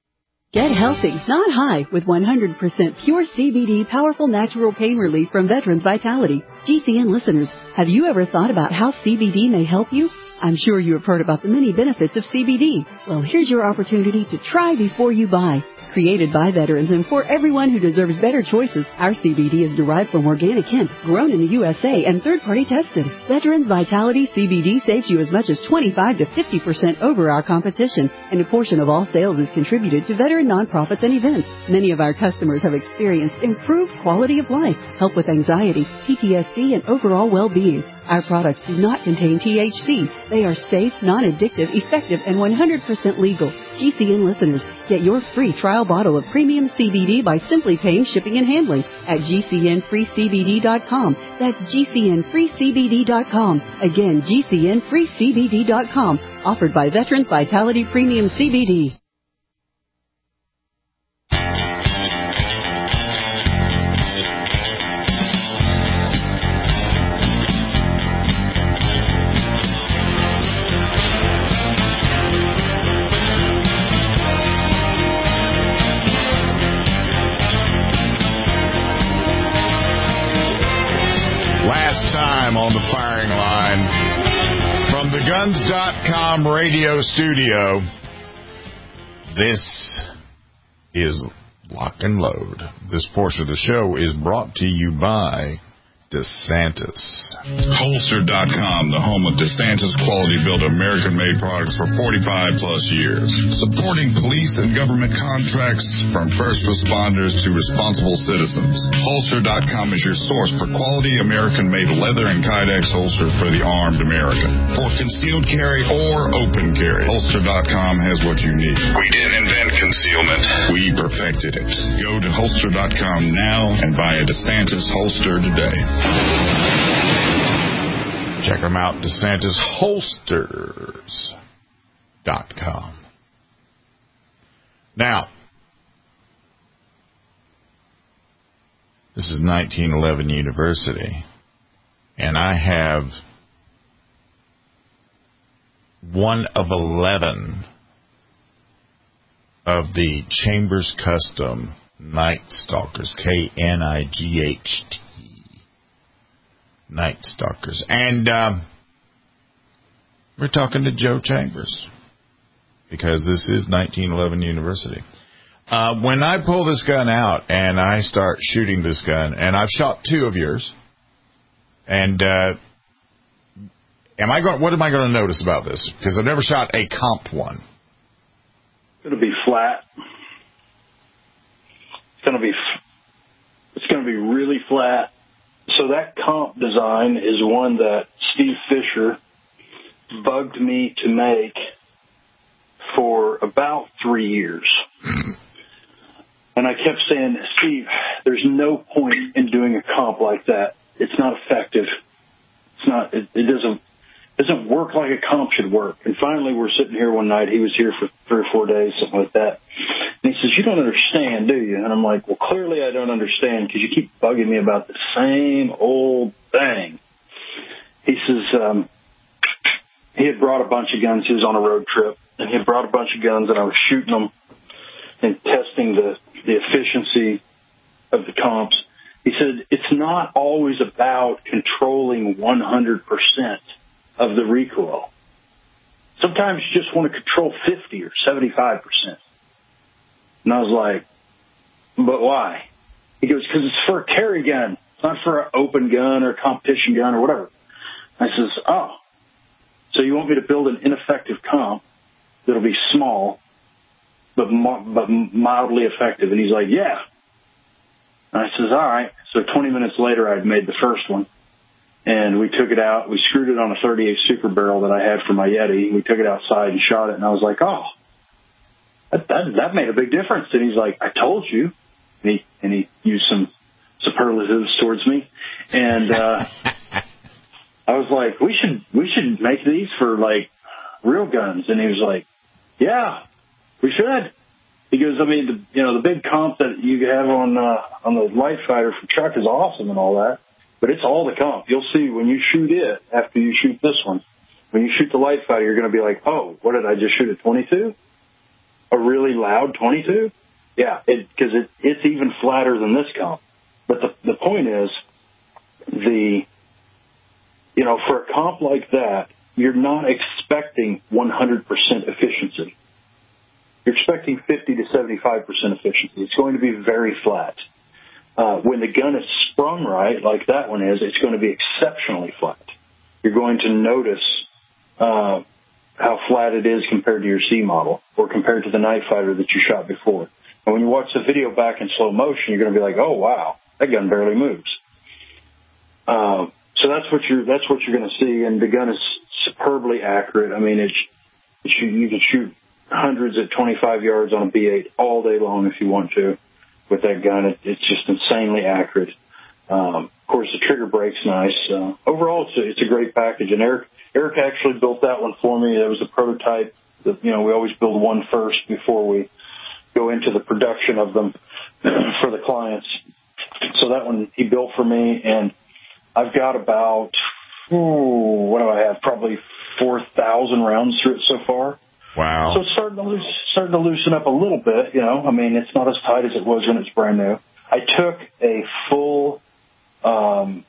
S18: Get healthy, not high, with one hundred percent pure C B D powerful natural pain relief from Veterans Vitality. G C N listeners, have you ever thought about how C B D may help you? I'm sure you have heard about the many benefits of C B D. Well, here's your opportunity to try before you buy. Created by veterans and for everyone who deserves better choices, our C B D is derived from organic hemp, grown in the U S A and third-party tested. Veterans Vitality C B D saves you as much as twenty-five to fifty percent over our competition, and a portion of all sales is contributed to veteran nonprofits and events. Many of our customers have experienced improved quality of life, help with anxiety, P T S D, and overall well-being. Our products do not contain T H C. They are safe, non-addictive, effective, and one hundred percent legal. G C N listeners, get your free trial bottle of premium C B D by simply paying shipping and handling at G C N free C B D dot com. That's G C N free C B D dot com. Again, G C N free C B D dot com. Offered by Veterans Vitality Premium C B D.
S3: Last time on the firing line from the guns dot com radio studio, this is Lock and Load. This portion of the show is brought to you by DeSantis.
S4: Holster dot com, the home of DeSantis quality built American-made products for forty-five plus years. Supporting police and government contracts from first responders to responsible citizens. Holster dot com is your source for quality American-made leather and Kydex holsters for the armed American. For concealed carry or open carry, Holster dot com has what you need. We didn't invent concealment. We perfected it. Go to Holster dot com now and buy a DeSantis holster today.
S3: Check them out, DeSantis Holsters dot com. Now, this is nineteen eleven University, and I have one of eleven of the Chambers Custom Night Stalkers, K N I G H T. Night Stalkers. And um, we're talking to Joe Chambers because this is nineteen eleven University. Uh, when I pull this gun out and I start shooting this gun, and I've shot two of yours, and uh, am I going? What am I going to notice about this? Because I've never shot a comped one.
S5: It's going to be flat. It's going to be. It's going to be really flat. So that comp design is one that Steve Fisher bugged me to make for about three years. And I kept saying, Steve, there's no point in doing a comp like that. It's not effective. It's not, it, it doesn't, doesn't work like a comp should work. And finally, we're sitting here one night. He was here for three or four days, something like that. And he says, you don't understand, do you? And I'm like, well, clearly I don't understand because you keep bugging me about the same old thing. He says, um, he had brought a bunch of guns. He was on a road trip, and he had brought a bunch of guns, and I was shooting them and testing the, the efficiency of the comps. He said, it's not always about controlling one hundred percent of the recoil. Sometimes you just want to control fifty or seventy-five percent. And I was like, but why? He goes, because it's for a carry gun. It's not for an open gun or a competition gun or whatever. I says, oh, so you want me to build an ineffective comp that'll be small but but mildly effective? And he's like, yeah. And I says, all right. So twenty minutes later, I'd made the first one. And we took it out. We screwed it on a thirty-eight Super Barrel that I had for my Yeti. We took it outside and shot it. And I was like, oh, that, that, that made a big difference. And he's like, I told you. And he, and he used some superlatives towards me. And uh, I was like, we should we should make these for, like, real guns. And he was like, yeah, we should. He goes, I mean, the, you know, the big comp that you have on uh, on the Light Fighter from Chuck is awesome and all that, but it's all the comp. You'll see when you shoot it after you shoot this one. When you shoot the Light Fighter, you're going to be like, oh, what did I just shoot, a twenty-two? A really loud twenty-two? Yeah, because it, it, it's even flatter than this comp. But the the point is, the you know, for a comp like that, you're not expecting one hundred percent efficiency. You're expecting fifty to seventy-five percent efficiency. It's going to be very flat. Uh, when the gun is sprung right, like that one is, it's going to be exceptionally flat. You're going to notice uh, how flat it is compared to your C model or compared to the Night Fighter that you shot before. And when you watch the video back in slow motion, you're going to be like, "Oh wow, that gun barely moves." Uh, so that's what you're that's what you're going to see, and the gun is superbly accurate. I mean, it's, it's you can shoot hundreds at twenty-five yards on a B eight all day long if you want to with that gun. It, it's just insanely accurate. Um, of course, the trigger brake's nice. Uh, overall, it's a, it's a great package, and Eric Eric actually built that one for me. That was a prototype. That, you know, we always build one first before we go into the production of them for the clients. So that one he built for me, and I've got about, ooh, what do I have? Probably four thousand rounds through it so far.
S3: Wow.
S5: So it's starting to, loose, starting to loosen up a little bit, you know. I mean, it's not as tight as it was when it's brand new. I took a full um,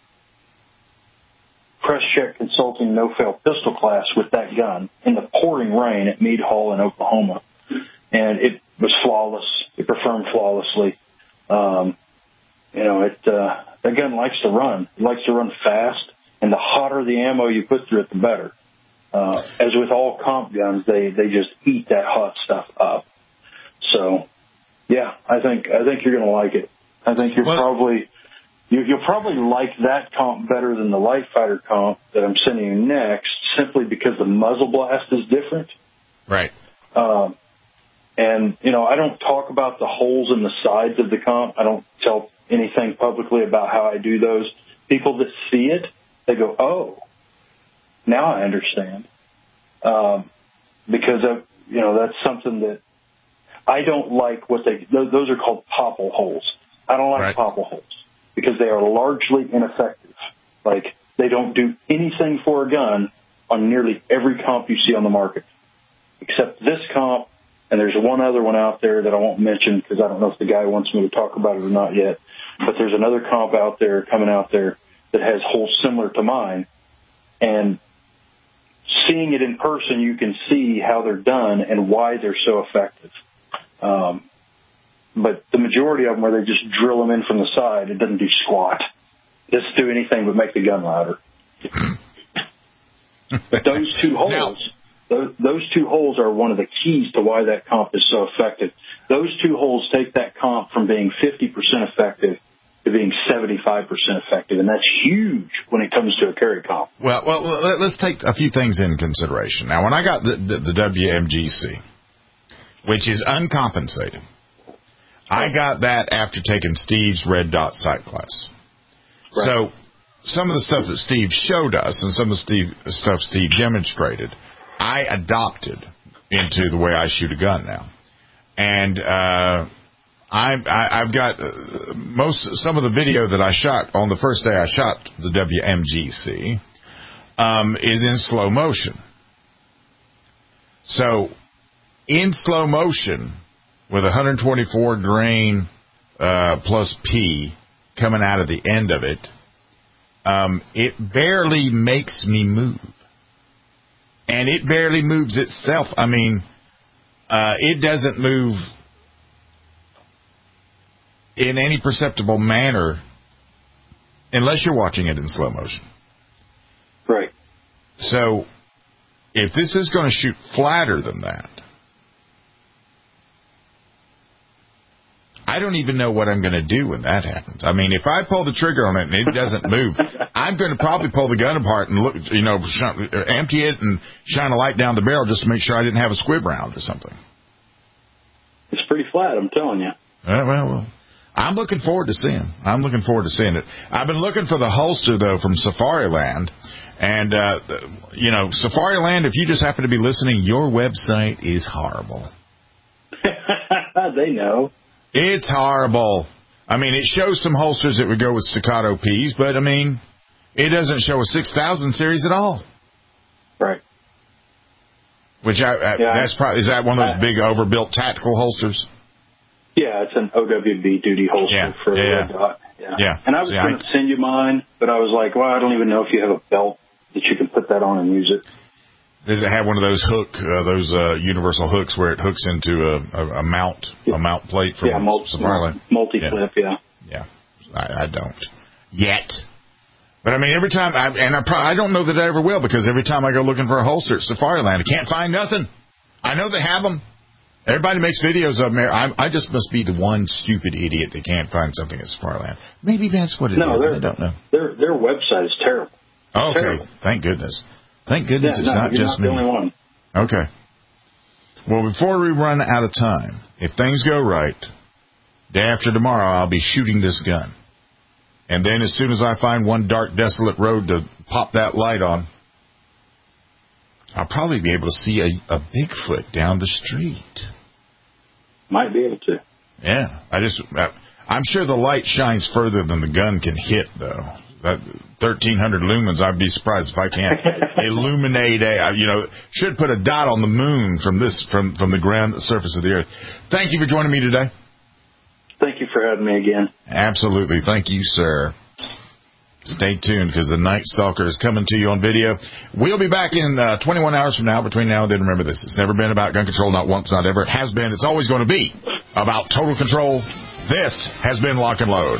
S5: Press Check Consulting no-fail pistol class with that gun in the pouring rain at Meade Hall in Oklahoma. And it was flawless. It performed flawlessly. Um, you know, it uh, that gun likes to run. It likes to run fast, and the hotter the ammo you put through it, the better. Uh, as with all comp guns, they, they just eat that hot stuff up. So, yeah, I think I think you're going to like it. I think you're well, probably you, you'll probably like that comp better than the Light Fighter comp that I'm sending you next, simply because the muzzle blast is different.
S3: Right.
S5: Um, And, you know, I don't talk about the holes in the sides of the comp. I don't tell anything publicly about how I do those. People that see it, they go, oh, now I understand. Um, because, of, you know, that's something that I don't like what they, those are called popple holes. I don't like right. popple holes because they are largely ineffective. Like, they don't do anything for a gun on nearly every comp you see on the market, except this comp. And there's one other one out there that I won't mention because I don't know if the guy wants me to talk about it or not yet. But there's another comp out there, coming out there, that has holes similar to mine. And seeing it in person, you can see how they're done and why they're so effective. Um, but the majority of them, where they just drill them in from the side, it doesn't do squat. It doesn't do anything but make the gun louder. But those two holes... Now, those two holes are one of the keys to why that comp is so effective. Those two holes take that comp from being fifty percent effective to being seventy-five percent effective, and that's huge when it comes to a carry comp.
S3: Well, well, let's take a few things in consideration. Now, when I got the, the, the W M G C, which is uncompensated, I got that after taking Steve's Red Dot Sight class. Right. So some of the stuff that Steve showed us and some of the Steve, stuff Steve demonstrated, I adopted into the way I shoot a gun now. And uh, I, I, I've got uh, most some of the video that I shot on the first day I shot the W M G C um, is in slow motion. So in slow motion with one twenty-four grain uh, plus P coming out of the end of it, um, it barely makes me move. And it barely moves itself. I mean, uh, it doesn't move in any perceptible manner unless you're watching it in slow motion.
S5: Right.
S3: So, if this is going to shoot flatter than that, I don't even know what I'm going to do when that happens. I mean, if I pull the trigger on it and it doesn't move, I'm going to probably pull the gun apart and look, you know, empty it and shine a light down the barrel just to make sure I didn't have a squib round or something.
S5: It's pretty flat, I'm telling you.
S3: Uh, well, well, I'm looking forward to seeing. I'm looking forward to seeing it. I've been looking for the holster though from Safariland, and uh, you know, Safariland. If you just happen to be listening, your website is horrible.
S5: They know.
S3: It's horrible. I mean, it shows some holsters that would go with staccato P's, but, I mean, it doesn't show a six thousand series at all.
S5: Right.
S3: Which, I, I,
S5: yeah,
S3: that's probably, is that one of those big overbuilt tactical holsters?
S5: Yeah, it's an O W B duty holster
S3: Yeah,
S5: for
S3: yeah,
S5: a
S3: yeah.
S5: red dot. Yeah.
S3: Yeah.
S5: And I was
S3: See,
S5: going to send you mine, but I was like, well, I don't even know if you have a belt that you can put that on and use it.
S3: Does it have one of those hook, uh, those uh, universal hooks where it hooks into a, a, a mount, a mount plate from
S5: yeah, multi,
S3: Safariland?
S5: Multi-clip, yeah.
S3: Yeah, yeah. I, I don't yet. But I mean, every time, I, and I, probably, I don't know that I ever will, because every time I go looking for a holster at Safariland, I can't find nothing. I know they have them. Everybody makes videos of them. I, I just must be the one stupid idiot that can't find something at Safariland. Maybe that's what it
S5: no,
S3: is.
S5: I
S3: don't know.
S5: Their their website is terrible.
S3: Okay,
S5: terrible.
S3: Thank goodness. Thank goodness
S5: yeah,
S3: it's
S5: no,
S3: not
S5: you're
S3: just
S5: not
S3: me.
S5: the only one.
S3: Okay. Well, before we run out of time, if things go right, day after tomorrow, I'll be shooting this gun. And then as soon as I find one dark, desolate road to pop that light on, I'll probably be able to see a, a Bigfoot down the street.
S5: Might be able to.
S3: Yeah. I just, I'm sure the light shines further than the gun can hit, though. That thirteen hundred lumens, I'd be surprised if I can't illuminate a, you know, should put a dot on the moon from this, from, from the ground, the surface of the earth. Thank you for joining me today.
S5: Thank you for having me again.
S3: Absolutely. Thank you, sir. Stay tuned, because the Night Stalker is coming to you on video. We'll be back in uh, twenty-one hours from now. Between now and then, remember this. It's never been about gun control, not once, not ever. It has been. It's always going to be about total control. This has been Lock and Load.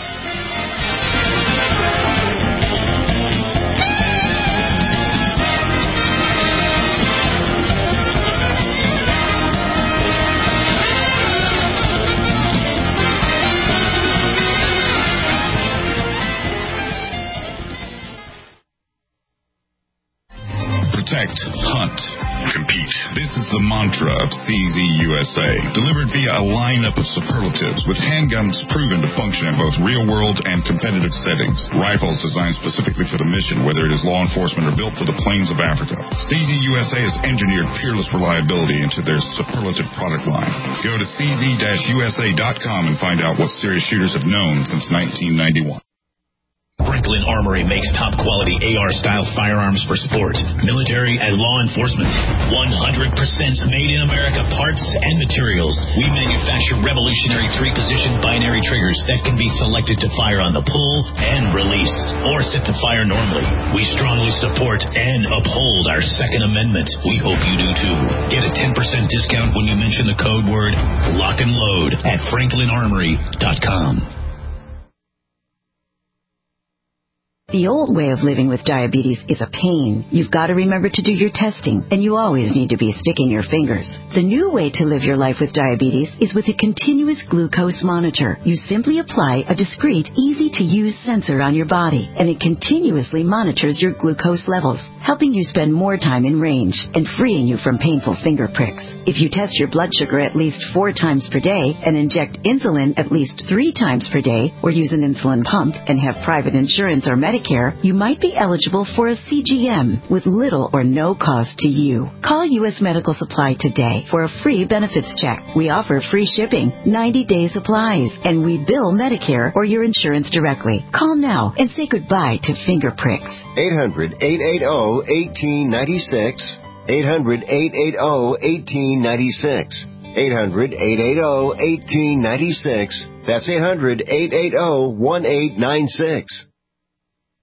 S4: Protect, hunt, compete. This is the mantra of C Z U S A, delivered via a lineup of superlatives with handguns proven to function in both real-world and competitive settings. Rifles designed specifically for the mission, whether it is law enforcement or built for the plains of Africa. C Z U S A has engineered peerless reliability into their superlative product line. Go to C Z U S A dot com and find out what serious shooters have known since nineteen ninety-one.
S2: Franklin Armory makes top-quality A R-style firearms for sport, military, and law enforcement. one hundred percent made-in-America parts and materials. We manufacture revolutionary three-position binary triggers that can be selected to fire on the pull and release, or set to fire normally. We strongly support and uphold our Second Amendment. We hope you do, too. Get a ten percent discount when you mention the code word Lock and Load at Franklin Armory dot com.
S20: The old way of living with diabetes is a pain. You've got to remember to do your testing, and you always need to be sticking your fingers. The new way to live your life with diabetes is with a continuous glucose monitor. You simply apply a discreet, easy-to-use sensor on your body, and it continuously monitors your glucose levels, helping you spend more time in range and freeing you from painful finger pricks. If you test your blood sugar at least four times per day and inject insulin at least three times per day, or use an insulin pump and have private insurance or Medicare, you might be eligible for a C G M with little or no cost to you. Call U S Medical Supply today for a free benefits check. We offer free shipping, ninety-day supplies, and we bill Medicare or your insurance directly. Call now and say goodbye to finger pricks.
S9: eight hundred, eight eight zero, one eight nine six. eight hundred, eight eight zero, one eight nine six. eight hundred, eight eight zero, one eight nine six. That's eight hundred, eight eight zero, one eight nine six.